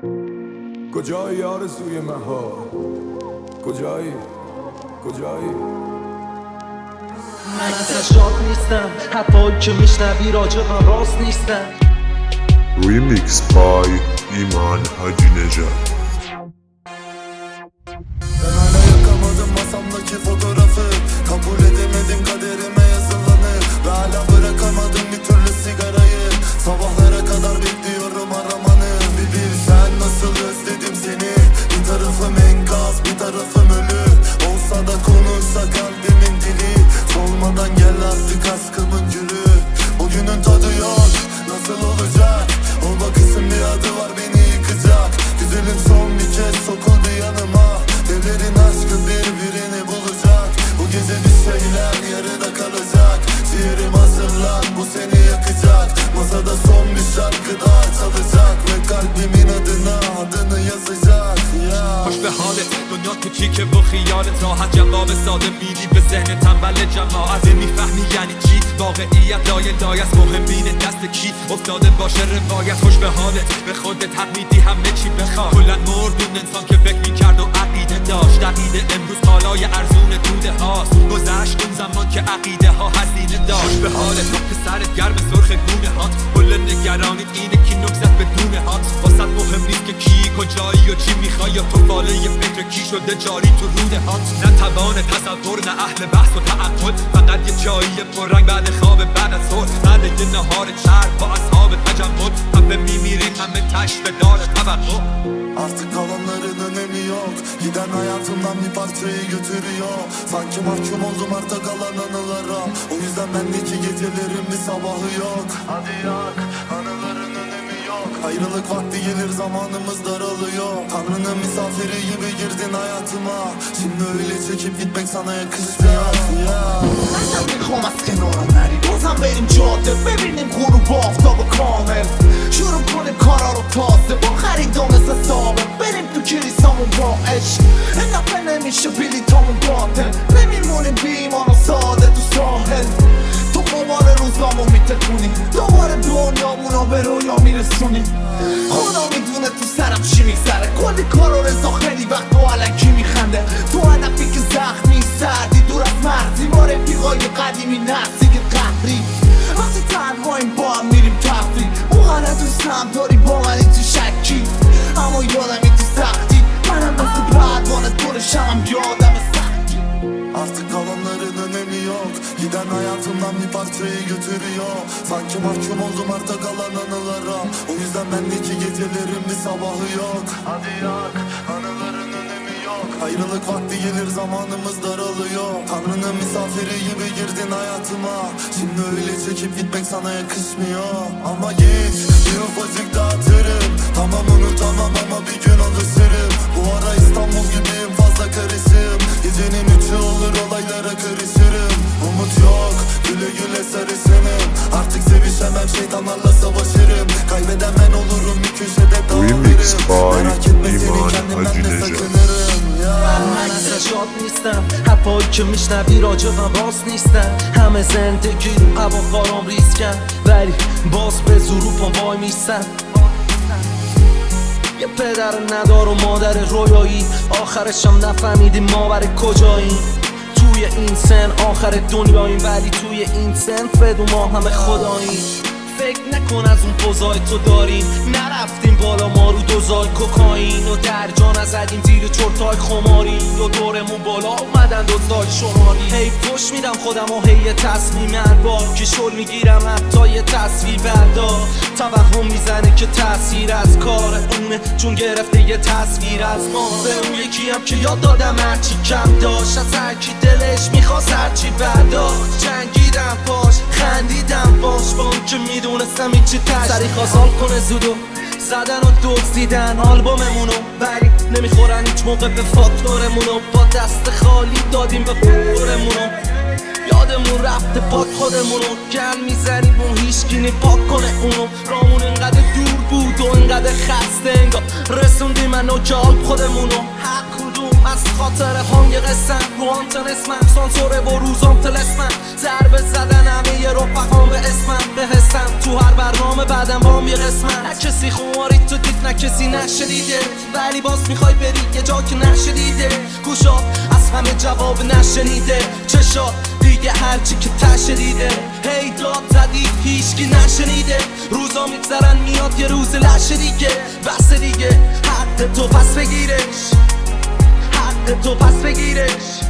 کجایی آرزوی مهار؟ کجایی؟ من ازش شاد نیستم، حرفایی که میشنوی راجبم راست نیستم. ریمیکس بای ایمان حاجی نژاد. Ben hala yakamadım masamdaki fotoğrafı. Kabul edemedim kaderime yazılanı. Ve hala bırakamadım bir türlü sigarayı. Sabahlara kadar bekliyorum aramanı. Bir bilsen nasıl özledim seni. Bir tarafım enkaz, bir tarafım ölü. Olsa da konuşsa kalbimin dili. Solmadan gel artık aşkımın gülü. Bugünün tadı yok, nasıl olacak? O bakışın bir adı var beni yıkacak. Güzelim son bir kez sokuldu yanıma. Devlerin aşkı birbirini bulacak. Bu gece bir şeyler yarıda kalacak. Ciğerim hazırlan, bu seni yakacak. Masada son bir şarkı daha çalacak. Ve kalbimin adını yazacak ya. خوش به حالت دنیا کوچیکه و خیالت راحت جواب ساده میدی به ذهن تنبل جماعت نمیفهمی یعنی چی واقعیت لای است مهمین دست کی افتاده باشه روایت خوش به حالت به خودت حق میدی همه چی بخواه کلن مردون انسان که فکر میکرد و عقیده داشت عقیده امروز کالای ارزون توده هاست گذشت اون زمان که عقیده ها هزینه داشت به حالت که سرت گرم سرخ گونه هات کل نگرانیت اینه که نکزت بدون هات واسط مهم نیست که کی کجایی و چی میخوای یا تو فاله یه فکر کی شده جاری تو روده هات نه توان تصور نه اهل بحث و تعقل فقط یه جایی پررنگ بعد خواب بعد از ظهر بعد یه نهار چرب با اصحاب تجمل همه میمیریم همه تش به دار توقع Artık kalanların önemi yok. Giden hayatımdan bir parçayı götürüyor. Sanki mahkum oldum arta kalan anılara. O yüzden bendeki gecelerin bir sabahı yok. Hadi yak, anıların önemi yok. Ayrılık vakti gelir zamanımız daralıyor. Tanrı'nın misafiri gibi girdin hayatıma. Şimdi öyle çekip gitmek sana yakışmıyor ya. ازم میخوام از کنارم نری بازم بریم جاده ببینیم غروب آفتاب کامل شروع کنیم کارا رو تازه با خریدام مثل ثابت بریم تو کلیسامون با عشق این نمیشه بلیطامون باطل نمیمونیم بی ایمان و ساده تو ساحل تو قمار روزامون میتکونی دوباره دنیامونو به رویا میرسونی خدا میدونه تو سرم چی میگذره کلی کار و رضا خیلی وقت با علکی میخنده تو هدفی که زخمی سردی دور از مرزی ما رفیقای قدیمی نزدیک قهری وقتی تنهاییم با هم میریم تفریح اونقدر دوستم داری با منی تو شکی اما یادمی تو سختی منم مثل پروانه دورشم هم یادم سختی Artık kalanların önemi yok. Giden hayatımdan bir parçayı götürüyor. Sanki mahkum oldum arta kalan anılara. O yüzden bendeki gecelerin bir sabahı yok. Hadi yak, anıların önemi yok. Ayrılık vakti gelir zamanımız daralıyor. Tanrı'nın misafiri gibi girdin hayatıma. Şimdi öyle çekip gitmek sana yakışmıyor. Ama git, bir ufacık dağıtırım. Tamam unutamam ama bir gün alışırım. Bu ara İstanbul gibiyim fazla karışım. Gecenin üçü olur olaylara karışırım. Umut yok, güle güle sarışınım. Artık sevişemem şeytanlarla savaşırım. Kaybeden ben olurum bir köşede dağılırım. Merak etme seni kendimden de sakınırım ya. من ازش شاد نیستم، حرفایی که میشنوی راجبم راست نیستم. همه زندگی رو هواخوارام ریسکن ولی باز به زور رو پام وای میستم. یه پدر ندار و مادر رویایی آخرشم نفهمیدیم ما برای کجاییم. توی این سن آخر دنیاییم ولی توی این سن فدو ما همه خداییم. فکر نکن از اون پوزای تو داریم نرفتیم بالا ما رو دوزای کوکائین و در جا نزدیم زیر چرتای خماری و دورمون بالا اومدن دوزای شماری. هی فش میدم خودم و هی تصمیم البار که شل میگیرم حتی یه تصویر بردار. توهم میزنه که تاثیر از کار اونه چون گرفته یه تصویر از ما. به اون یکی هم که یاد دادم هرچی کم داشت از هرکی دلش میخواست هرچی برداشت. جنگیدم پاش خندیدم باش با اون که میدونستم این چی تش سری خواستال کنه زودو زدن و دزدیدن آلبوممونو ولی نمیخورن هیچ موقع به فاکتورمونو. با دست خالی دادیم به خورمونو یادمون رفته پاک خودمونو گل میزنیم اون هیچکی نی پاک کنه اونو. رامون انقدر دور بود و انقدر خسته انگار رسوندی منو که خودمونو هر کدوم از خاطر هم یه قسم رو آنتن اسمم سانسوره و روزام تلسمم ضربه زدن همه رفقام به اسمم به حسم تو هر برنامه بعدم بام یه قسمم نه کسی خماری تو دید نه کسی نشدیده ولی باز میخوای بری یه جا که نشدیده گوشات از همه جواب نشنیده چشات دیگه هرچی که تشدیده هی داد زدی هیچکی نشنیده روزا میگذرن میاد یه روز لشه دیگه بس دیگه حق تو پس بگیرش حق تو پس بگیرش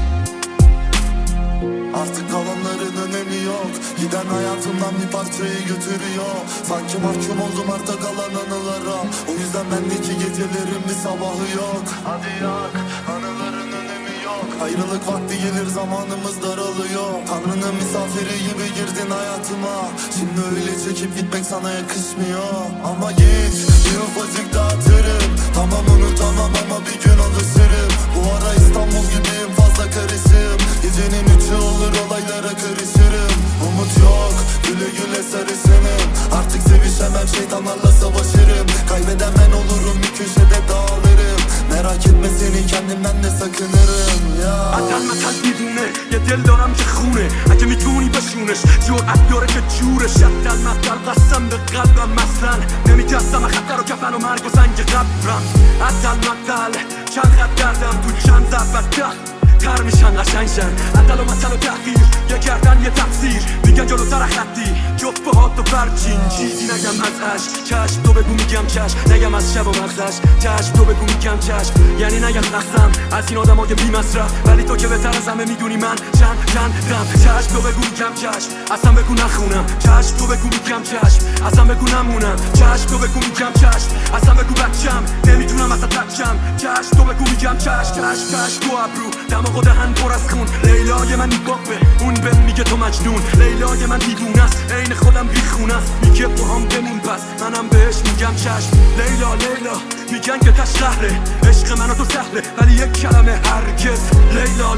Artık kalanların önemi yok Giden hayatımdan bir parçayı götürüyor Sanki mahkum oldum arta kalan anılara O yüzden bendeki gecelerin bir sabahı yok Hadi yak anıların önemi yok Ayrılık vakti gelir zamanımız daralıyor Tanrı'nın misafiri gibi girdin hayatıma Şimdi öyle çekip gitmek sana yakışmıyor Ama git bir ufacık dağıtırım Tamam unutamam ama bir gün alışırım Bu ara İstanbul gibiyim fazla karışım Gecenin üçü olur olaylara karışırım Umut yok güle güle sarışınım Artık sevişemem şeytanlarla savaşırım Kaybeden ben olurum bir köşede dağılırım Merak etme seni kendimden de sakınırım ya اتل متل دیوونه یه دل دارم که خونه اگه میتونی بشونش جرأت بیاره که جورش اتل متل قسم به قلبم مثلا نمیترسم خطر و کفن و مرگ و زنگ قبرم اتل متل چند خط کردم تو چند ضربت تر میشن قشنگشن عدل و مطل و تحقیر یه گردن یه تفسیر میگن جلوتر خطی جفت پاهات و برچین چیزی نگم از عشق چشم تو بگو میگم چشم نگم از شب و مغزش چشم تو بگو میگم چشم یعنی نگم نخسم از این آدم های بی مصرف ولی تو که بهتر از همه میدونی من چندم چشم تو بگو میگم چشم اصلا بگو نخونم چشم تو بگو میگم چشم اصلا بگو نمونم چشم تو بگو میگم چشم اصلا بگو بچم نمیتونم اصلا بچم چشم تو بگو میگم چشم تو ابرو دماغ دهن پر از خون لیلای من نیباقه اون بهم میگه تو مجنون لیلای من دیوونه است عین خودم بیخونه است میگه با هم بمون پس منم بهش میگم چشم لیلا میگن که تش شهره عشق من و تو سهله ولی یک کلمه هرگز لیلا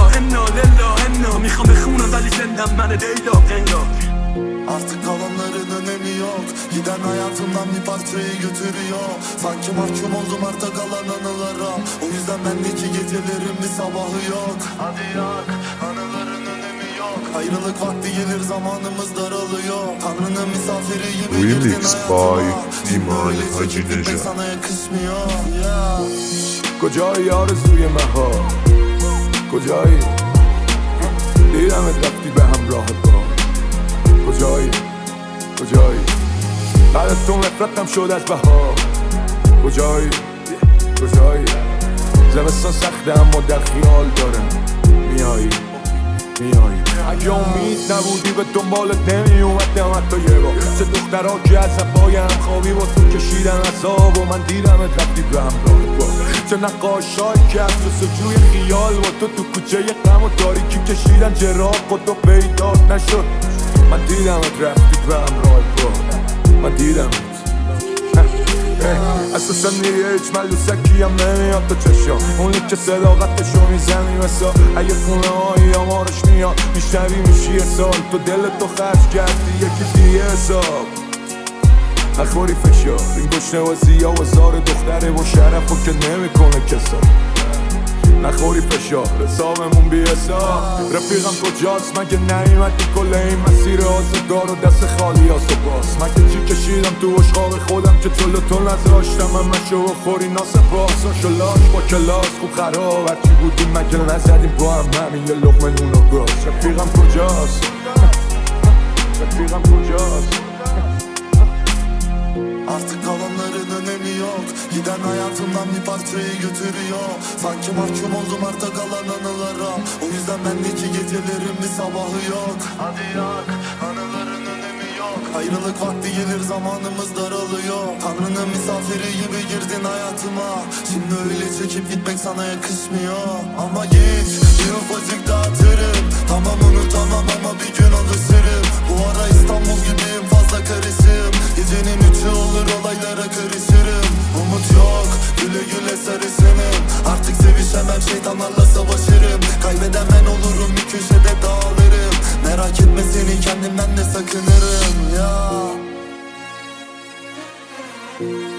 انا میخوام بخونم ولی زندم من لیلا قنگا Artık kalanların önemi yok Giden hayatımdan bir parçayı götürüyor Sanki mahkum oldum arta kalan anılara O yüzden bendeki gecelerin bir sabahı yok Hadi yak anıların önemi yok Ayrılık vakti gelir zamanımız daralıyor Tanrı'nın misafiri gibi girdin Remix hayatıma by İman Hacı Necat. sana yakışmıyor yeah. کجایی آرزوی مهار کجایی دیدمت رفتی به همراه با کجایی بعد از تو نفرتم شد از بهار کجایی زمستان سخته اما در خیال دارم میایی اگه امید نبودی به دنبالت نمی اومدم حتی یه بار چه دخترها که از صفای هم خوابی با تو کشیدن عذاب و من دیدمت رفتی به همراه با چه نقاشایی که از جستجوی خیال با تو کوچه غم و تاریکی کشیدن چراغ خود تو پیدات نشد من دیدمت رفتی به همراه با من دیدمت اساسا دیگه هیچ ملوسکی هم نمیاد تو چشم اونی که صداقتشو میزنی مثلا اگه خونه هایی آمارش میاد میشنوی میشی سال تو دلت تو خرج کردی یکی دیگه حساب نخوری فشار این گشنوازی ها وزار دختره و شرف و که نمیکنه کسا نخوری فشار حسابمون بی حساب رفیقم کجاست مگه نیومدی کل این مسیر آزگار و دست خالی هاست و باز مگه چی کشیدم تو اشغال خودم که جلو تو نذاشتم همشو و خوری ناسپاس شلاش با کلاس خوب خراب هرچی بودیم مگه نزدیم با هم همین یه لقمه نون و گاز رفیقم کجاست Artık kalanların önemi yok Giden hayatımdan bir parçayı götürüyor Sanki mahkum oldum arta kalan anılara O yüzden bendeki gecelerin bir sabahı yok Hadi yak anıların önemi yok Ayrılık vakti gelir zamanımız daralıyor Tanrı'nın misafiri gibi girdin hayatıma Şimdi öyle çekip gitmek sana yakışmıyor Ama git bir ufacık dağıtırım Tamam unutamam ama bir gün alışırım Bu ara İstanbul gibiyim fazla karışım Gecenin üçü olur olaylara karışırım Umut yok güle güle sarışınım Artık sevişemem şeytanlarla savaşırım Kaybeden ben olurum bir köşede dağılırım Merak etme seni kendimden de sakınırım ya